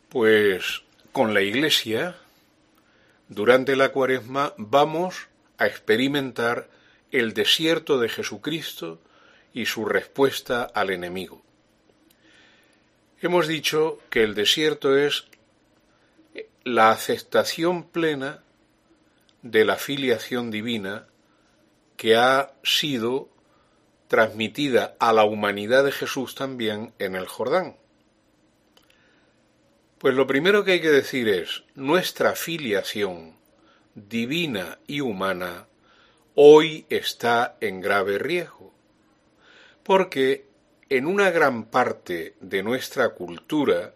Pues con la Iglesia, durante la Cuaresma, vamos a experimentar el desierto de Jesucristo y su respuesta al enemigo. Hemos dicho que el desierto es la aceptación plena de la filiación divina que ha sido transmitida a la humanidad de Jesús también en el Jordán. Pues lo primero que hay que decir es, nuestra filiación divina y humana hoy está en grave riesgo, porque en una gran parte de nuestra cultura,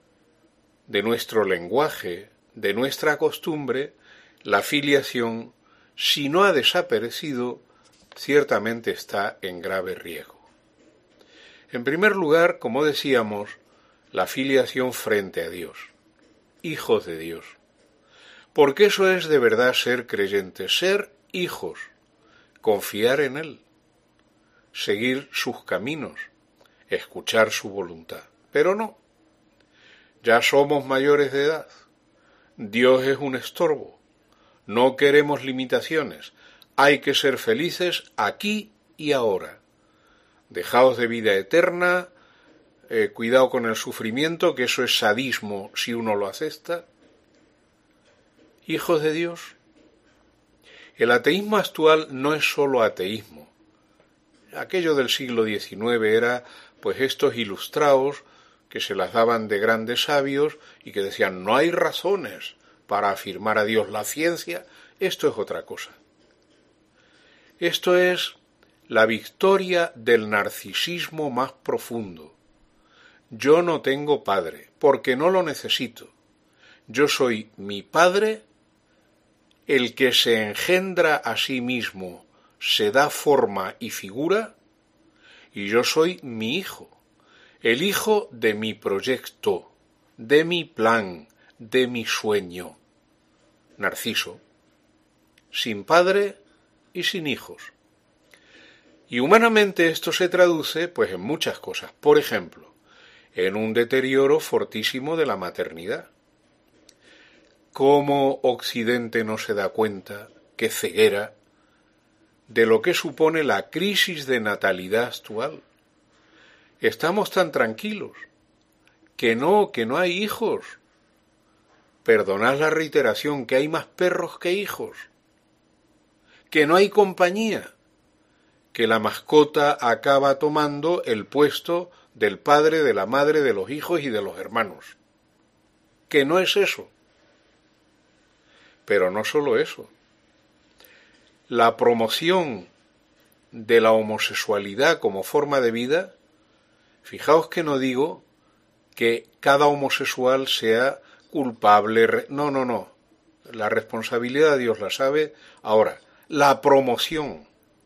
de nuestro lenguaje, de nuestra costumbre, la filiación, si no ha desaparecido, ciertamente está en grave riesgo. En primer lugar, como decíamos, la filiación frente a Dios, hijos de Dios. Porque eso es de verdad ser creyentes, ser hijos, confiar en Él, seguir sus caminos, escuchar su voluntad. Pero no, ya somos mayores de edad, Dios es un estorbo, no queremos limitaciones, hay que ser felices aquí y ahora. Dejaos de vida eterna, cuidado con el sufrimiento, que eso es sadismo si uno lo acepta. Hijos de Dios, el ateísmo actual no es solo ateísmo. Aquello del siglo XIX era, pues, estos ilustrados que se las daban de grandes sabios y que decían, no hay razones para afirmar a Dios. La ciencia, esto es otra cosa. Esto es la victoria del narcisismo más profundo. Yo no tengo padre, porque no lo necesito. Yo soy mi padre, el que se engendra a sí mismo, se da forma y figura, y yo soy mi hijo, el hijo de mi proyecto, de mi plan, de mi sueño. Narciso, sin padre y sin hijos. Y humanamente esto se traduce, pues, en muchas cosas. Por ejemplo, en un deterioro fortísimo de la maternidad. ¿Cómo Occidente no se da cuenta, qué ceguera, de lo que supone la crisis de natalidad actual? Estamos tan tranquilos, que no hay hijos. Perdonad la reiteración, que hay más perros que hijos, que no hay compañía, que la mascota acaba tomando el puesto del padre, de la madre, de los hijos y de los hermanos. Que no es eso. Pero no solo eso. La promoción de la homosexualidad como forma de vida, fijaos que no digo que cada homosexual sea culpable. No. La responsabilidad Dios la sabe. Ahora, la promoción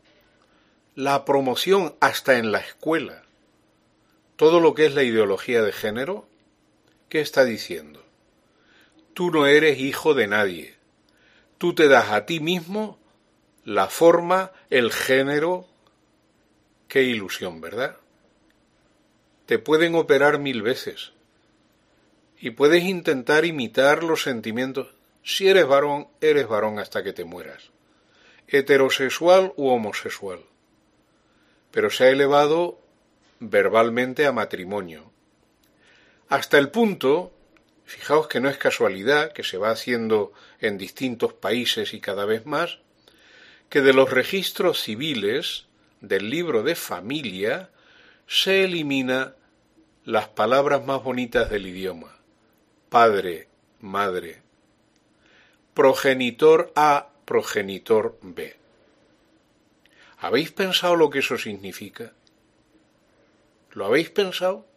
hasta en la escuela, todo lo que es la ideología de género, ¿qué está diciendo? Tú no eres hijo de nadie. Tú te das a ti mismo la forma, el género. Qué ilusión, ¿verdad? Te pueden operar 1000 veces y puedes intentar imitar los sentimientos. Si eres varón hasta que te mueras, heterosexual u homosexual. Pero se ha elevado verbalmente a matrimonio. Hasta el punto, fijaos que no es casualidad, que se va haciendo en distintos países y cada vez más, que de los registros civiles del libro de familia se elimina las palabras más bonitas del idioma. Padre, madre. Progenitor A, progenitor B. ¿Habéis pensado lo que eso significa? ¿Lo habéis pensado?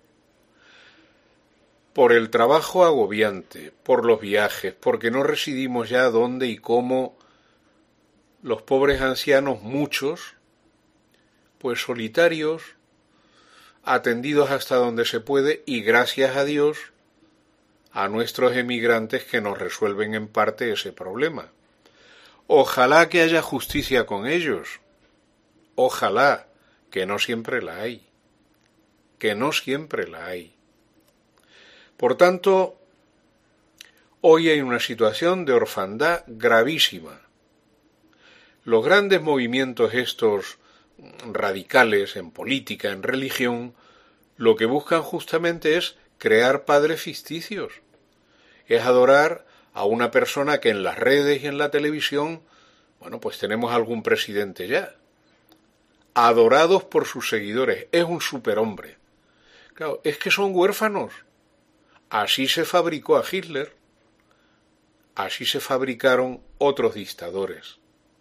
Por el trabajo agobiante, por los viajes, porque no residimos ya dónde y cómo, los pobres ancianos, muchos, pues solitarios, atendidos hasta donde se puede, y gracias a Dios, a nuestros emigrantes que nos resuelven en parte ese problema. Ojalá que haya justicia con ellos. Ojalá, que no siempre la hay. Por tanto, hoy hay una situación de orfandad gravísima. Los grandes movimientos estos radicales en política, en religión, lo que buscan justamente es crear padres ficticios. Es adorar a una persona que en las redes y en la televisión, bueno, pues tenemos algún presidente ya, adorados por sus seguidores, es un superhombre. Claro, es que son huérfanos. Así se fabricó a Hitler, así se fabricaron otros dictadores.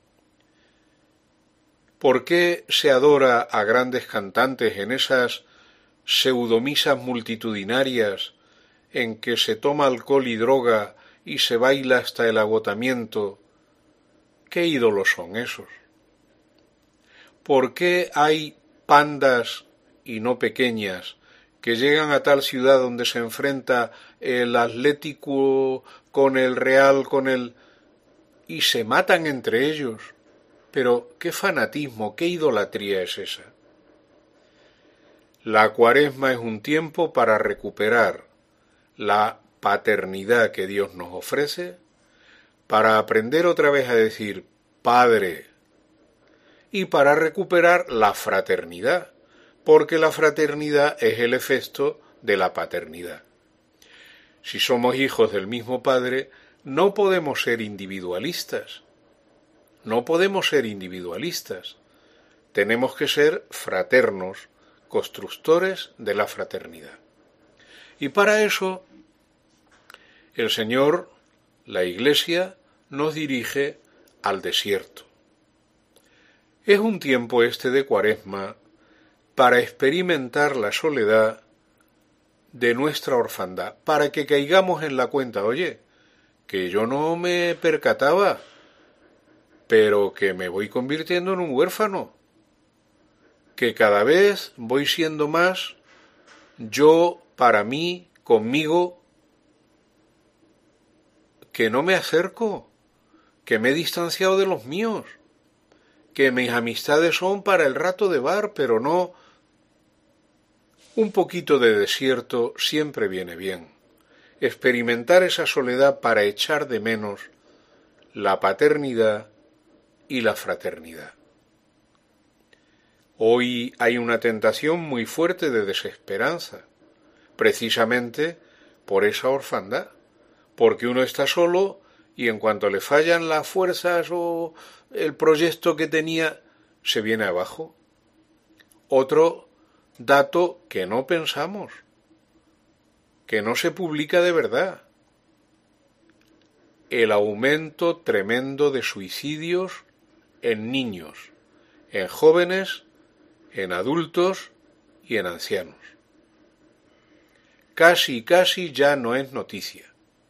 ¿Por qué se adora a grandes cantantes en esas pseudomisas multitudinarias en que se toma alcohol y droga y se baila hasta el agotamiento? ¿Qué ídolos son esos? ¿Por qué hay pandas, y no pequeñas, que llegan a tal ciudad donde se enfrenta el Atlético con el Real, y se matan entre ellos? Pero qué fanatismo, qué idolatría es esa. La Cuaresma es un tiempo para recuperar la paternidad que Dios nos ofrece, para aprender otra vez a decir Padre, y para recuperar la fraternidad, porque la fraternidad es el efecto de la paternidad. Si somos hijos del mismo Padre, no podemos ser individualistas. No podemos ser individualistas. Tenemos que ser fraternos, constructores de la fraternidad. Y para eso, el Señor, la Iglesia, nos dirige al desierto. Es un tiempo este de Cuaresma para experimentar la soledad de nuestra orfandad, para que caigamos en la cuenta, oye, que yo no me percataba, pero que me voy convirtiendo en un huérfano, que cada vez voy siendo más yo, para mí, conmigo, que no me acerco, que me he distanciado de los míos, que mis amistades son para el rato de bar, pero no. Un poquito de desierto siempre viene bien. Experimentar esa soledad para echar de menos la paternidad y la fraternidad. Hoy hay una tentación muy fuerte de desesperanza, precisamente por esa orfandad, porque uno está solo y en cuanto le fallan las fuerzas o el proyecto que tenía, se viene abajo. Otro dato que no pensamos, que no se publica de verdad: el aumento tremendo de suicidios en niños, en jóvenes, en adultos y en ancianos. Casi ya no es noticia.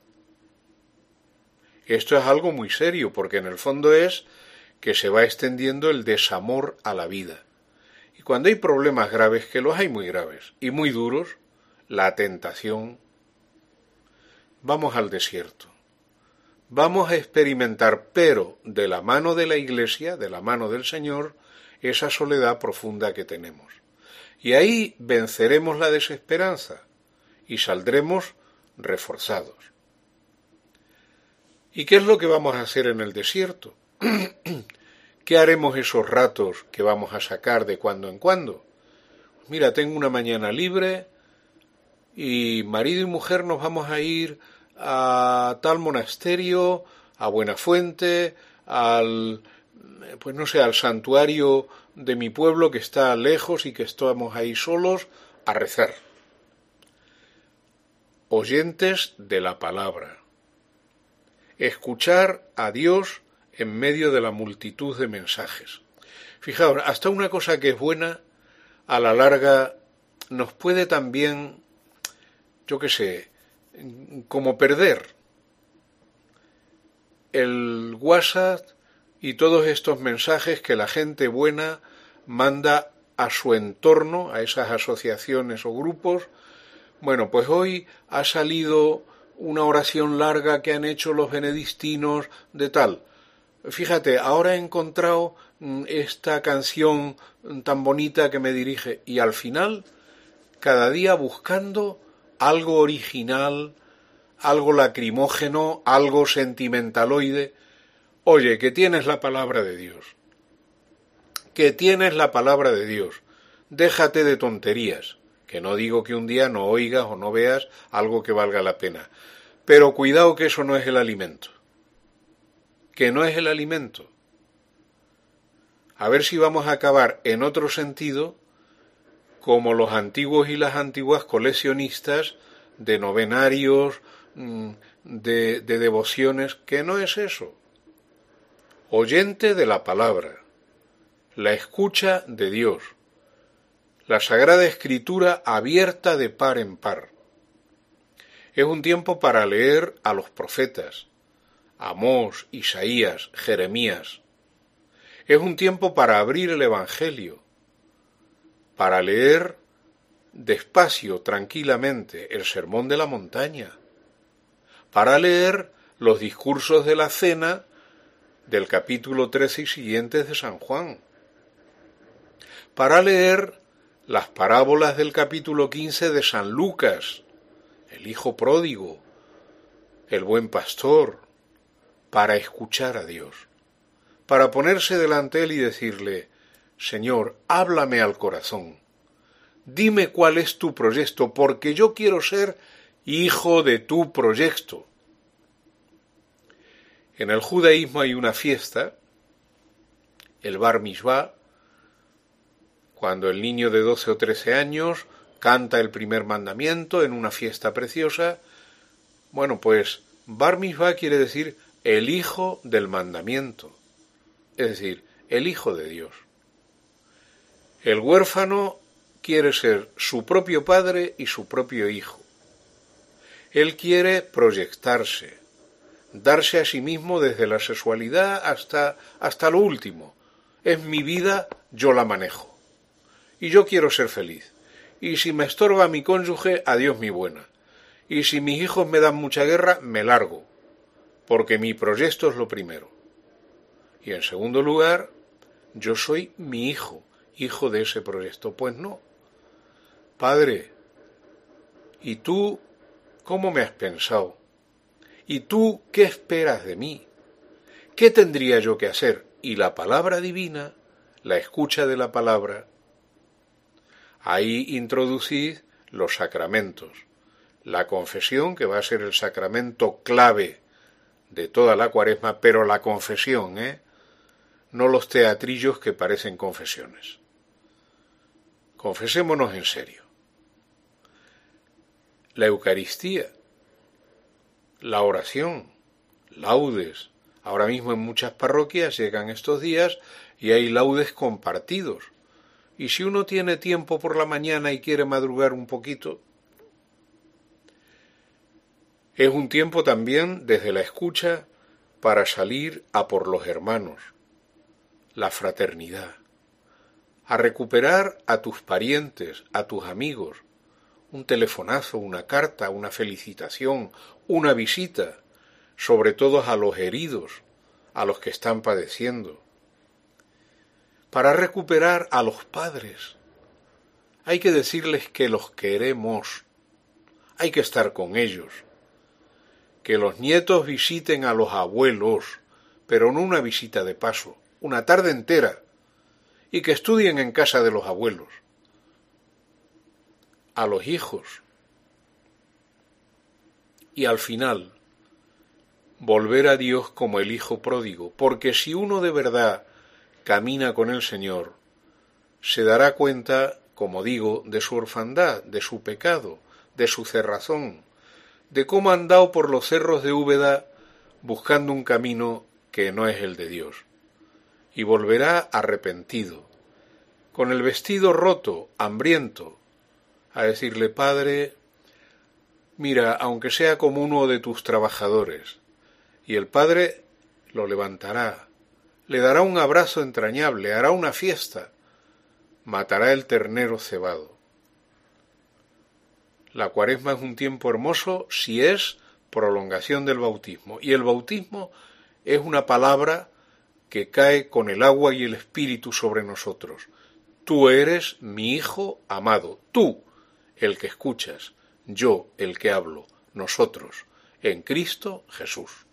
Esto es algo muy serio, porque en el fondo es que se va extendiendo el desamor a la vida. Y cuando hay problemas graves, que los hay muy graves y muy duros, la tentación, vamos al desierto. Vamos a experimentar, pero de la mano de la Iglesia, de la mano del Señor, esa soledad profunda que tenemos. Y ahí venceremos la desesperanza y saldremos reforzados. ¿Y qué es lo que vamos a hacer en el desierto? ¿Qué haremos esos ratos que vamos a sacar de cuando en cuando? Mira, tengo una mañana libre y marido y mujer nos vamos a ir a tal monasterio, a Buenafuente, al santuario de mi pueblo que está lejos y que estamos ahí solos a rezar. Oyentes de la palabra. Escuchar a Dios en medio de la multitud de mensajes. Fijaos, hasta una cosa que es buena, a la larga nos puede también, como perder. El WhatsApp y todos estos mensajes que la gente buena manda a su entorno, a esas asociaciones o grupos. Bueno, pues hoy ha salido una oración larga que han hecho los benedictinos de tal. Fíjate, ahora he encontrado esta canción tan bonita que me dirige, y al final, cada día buscando algo original, algo lacrimógeno, algo sentimentaloide. Oye, que tienes la palabra de Dios. Que tienes la palabra de Dios. Déjate de tonterías. Que no digo que un día no oigas o no veas algo que valga la pena. Pero cuidado que eso no es el alimento. Que no es el alimento. A ver si vamos a acabar en otro sentido como los antiguos y las antiguas coleccionistas de novenarios, de devociones, que no es eso. Oyente de la palabra, la escucha de Dios, la Sagrada Escritura abierta de par en par. Es un tiempo para leer a los profetas, Amós, Isaías, Jeremías. Es un tiempo para abrir el Evangelio, para leer despacio, tranquilamente, el Sermón de la Montaña, para leer los discursos de la cena del capítulo 13 y siguientes de San Juan, para leer las parábolas del capítulo 15 de San Lucas, el hijo pródigo, el buen pastor, para escuchar a Dios, para ponerse delante de él y decirle: Señor, háblame al corazón, dime cuál es tu proyecto, porque yo quiero ser hijo de tu proyecto. En el judaísmo hay una fiesta, el Bar Mishvá, cuando el niño de 12 o 13 años canta el primer mandamiento en una fiesta preciosa. Bueno, pues Bar Mishvá quiere decir el hijo del mandamiento, es decir, el hijo de Dios. El huérfano quiere ser su propio padre y su propio hijo. Él quiere proyectarse, darse a sí mismo desde la sexualidad hasta lo último. Es mi vida, yo la manejo. Y yo quiero ser feliz. Y si me estorba mi cónyuge, adiós mi buena. Y si mis hijos me dan mucha guerra, me largo, porque mi proyecto es lo primero. Y en segundo lugar, yo soy mi hijo, hijo de ese proyecto. Pues no. Padre, ¿y tú cómo me has pensado? ¿Y tú qué esperas de mí? ¿Qué tendría yo que hacer? Y la palabra divina, la escucha de la palabra, ahí introducid los sacramentos. La confesión, que va a ser el sacramento clave de toda la Cuaresma, pero la confesión, no los teatrillos que parecen confesiones. Confesémonos en serio. La Eucaristía, la oración, laudes. Ahora mismo en muchas parroquias llegan estos días y hay laudes compartidos. Y si uno tiene tiempo por la mañana y quiere madrugar un poquito, es un tiempo también desde la escucha para salir a por los hermanos, la fraternidad, a recuperar a tus parientes, a tus amigos, un telefonazo, una carta, una felicitación, una visita, sobre todo a los heridos, a los que están padeciendo. Para recuperar a los padres, hay que decirles que los queremos, hay que estar con ellos. Que los nietos visiten a los abuelos, pero no una visita de paso, una tarde entera, y que estudien en casa de los abuelos. A los hijos. Y al final, volver a Dios como el hijo pródigo, porque si uno de verdad camina con el Señor, se dará cuenta, como digo, de su orfandad, de su pecado, de su cerrazón, de cómo ha andado por los cerros de Úbeda buscando un camino que no es el de Dios, y volverá arrepentido, con el vestido roto, hambriento, a decirle: Padre, mira, aunque sea como uno de tus trabajadores. Y el Padre lo levantará, le dará un abrazo entrañable, hará una fiesta, matará el ternero cebado. La Cuaresma es un tiempo hermoso si es prolongación del bautismo. Y el bautismo es una palabra que cae con el agua y el Espíritu sobre nosotros. Tú eres mi Hijo amado, tú, el que escuchas. yo el que hablo, nosotros, en Cristo Jesús.